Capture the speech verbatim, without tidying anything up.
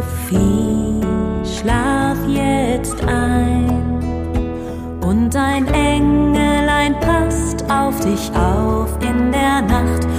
Sophie, schlaf jetzt ein und ein Engelein passt auf dich auf in der Nacht.